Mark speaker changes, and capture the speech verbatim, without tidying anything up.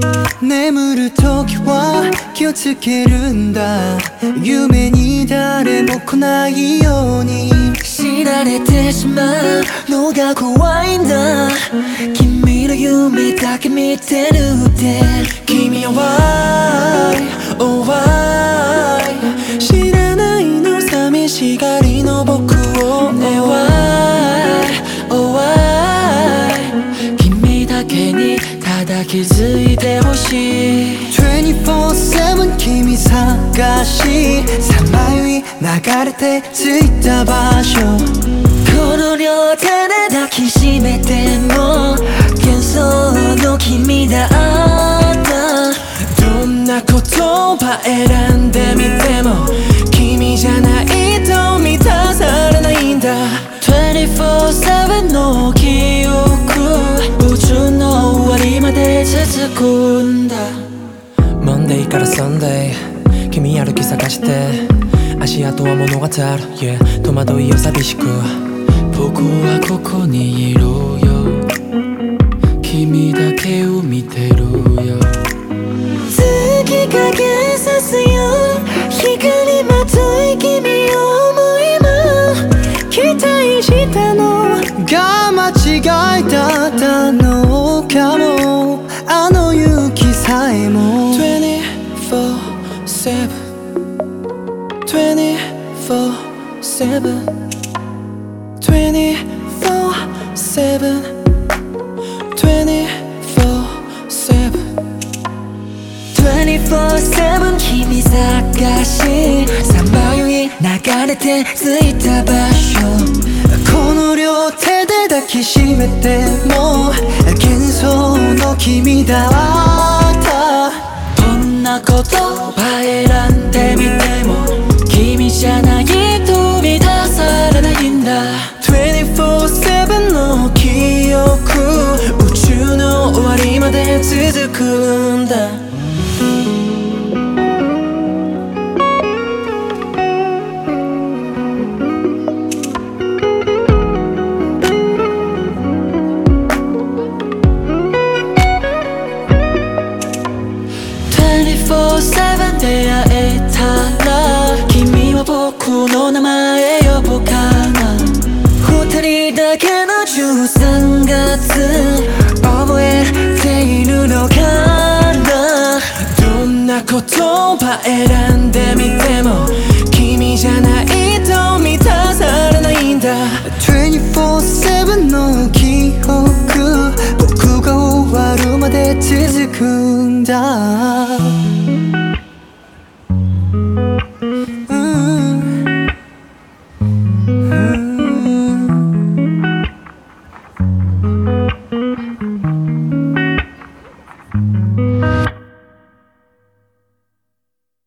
Speaker 1: 眠る時は気をつけるんだ。夢に誰も来ないように
Speaker 2: 知られてしまうのが怖いんだ。君の夢だけ見てるって。君は Why Oh Why
Speaker 1: 知らないの寂しがりの僕を
Speaker 2: ね Why Oh Why 君だけにただ気づいてほしい。
Speaker 1: にじゅうよじかん君探しさまよい流れて着いた場所。
Speaker 2: この両手で抱きしめても幻想の君だった。
Speaker 1: どんな言葉選んでみても君じゃないと満たされないんだ。
Speaker 2: にじゅうよじかんの記憶宇宙の終わりまで続くんだ。
Speaker 3: Monday から Sunday 君歩き探して足跡は物語る、yeah、戸惑いを寂しく
Speaker 2: 僕はここにいるよ。君だけを見てるよ。月影さすよ光まとい君を思いも
Speaker 1: 期待したのが間違いだったのかも。あの雪さえも
Speaker 3: にじゅうよじかん にじゅうよじかん にじゅうよじかん にじゅうよじかん にじゅうよじかん
Speaker 2: 君探しさまよい流れて着いた場所。
Speaker 1: この両手で抱きしめても幻想の君だった。
Speaker 2: どんな言葉選んでみても君じゃないと満たされないんだ。
Speaker 1: にじゅうよじかんの記憶宇宙の終わりまで続くんだ。
Speaker 2: にじゅうよじかん 出会えたら君は僕の名前呼ぼうかな。二人だけのじゅうさんがつ覚えているのかな。
Speaker 1: どんな言葉選ん